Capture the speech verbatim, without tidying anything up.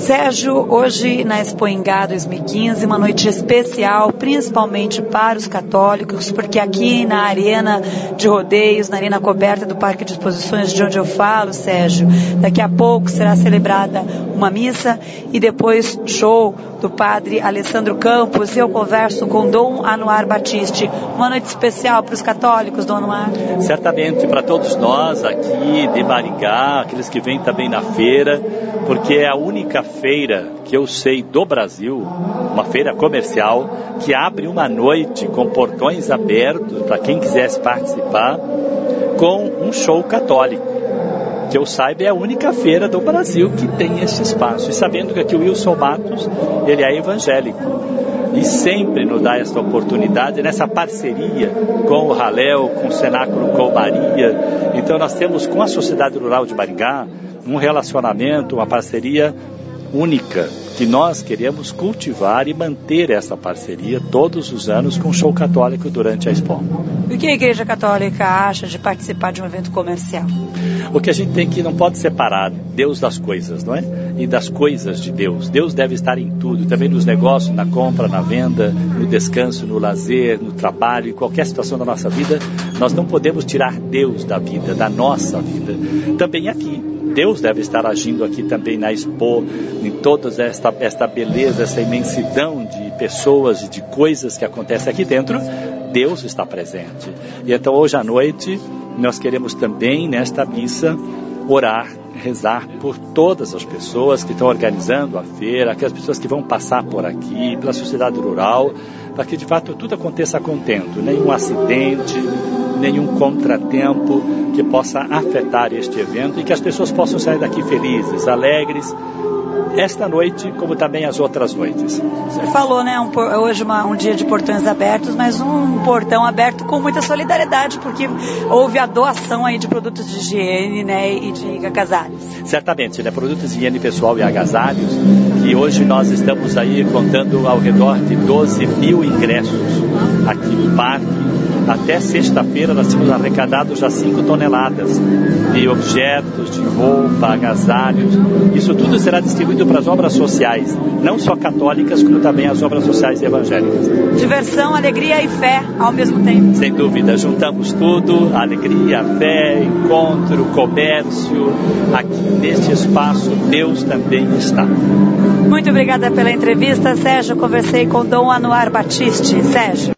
Sérgio, hoje na Expo Ingá dois mil e quinze, uma noite especial, principalmente para os católicos, porque aqui na arena de rodeios, na arena coberta do Parque de Exposições, de onde eu falo, Sérgio, daqui a pouco será celebrada uma missa e depois show do padre Alessandro Campos. Eu converso com Dom Anuar Batiste. Uma noite especial para os católicos, Dom Anuar? Certamente para todos nós aqui de Maringá, aqueles que vêm também na feira, porque é a única feira que eu sei do Brasil, uma feira comercial, que abre uma noite com portões abertos para quem quisesse participar, com um show católico. Que eu saiba, é a única feira do Brasil que tem esse espaço. E sabendo que aqui o Wilson Matos, ele é evangélico. E sempre nos dá essa oportunidade, nessa parceria com o Raléu, com o Cenáculo com Maria. Então nós temos com a Sociedade Rural de Maringá um relacionamento, uma parceria única, que nós queremos cultivar e manter essa parceria todos os anos com o show católico durante a Expo. E o que a Igreja Católica acha de participar de um evento comercial? O que a gente tem que não pode separar Deus das coisas, não é? E das coisas de Deus. Deus deve estar em tudo, também nos negócios, na compra, na venda, no descanso, no lazer, no trabalho, em qualquer situação da nossa vida. Nós não podemos tirar Deus da vida, da nossa vida. Também aqui. Deus deve estar agindo aqui também na Expo, em toda esta, esta beleza, essa imensidão de pessoas e de coisas que acontecem aqui dentro. Deus está presente. E então hoje à noite nós queremos também nesta missa orar, rezar por todas as pessoas que estão organizando a feira, aquelas pessoas que vão passar por aqui, pela sociedade rural, para que de fato tudo aconteça a contento, nenhum acidente, nenhum contratempo que possa afetar este evento e que as pessoas possam sair daqui felizes, alegres, esta noite, como também as outras noites. Você falou, né, um, hoje uma, um dia de portões abertos, mas um portão aberto com muita solidariedade, porque houve a doação aí de produtos de higiene, né, e de agasalhos. Certamente, né, produtos de higiene pessoal e agasalhos, que hoje nós estamos aí contando ao redor de doze mil ingressos aqui no parque. Até sexta-feira nós temos arrecadado já cinco toneladas de objetos, de roupa, agasalhos. Isso tudo será distribuído para as obras sociais, não só católicas, como também as obras sociais evangélicas. Diversão, alegria e fé ao mesmo tempo. Sem dúvida, juntamos tudo, alegria, fé, encontro, comércio. Aqui neste espaço, Deus também está. Muito obrigada pela entrevista, Sérgio. Conversei com Dom Anuar Batiste. Sérgio.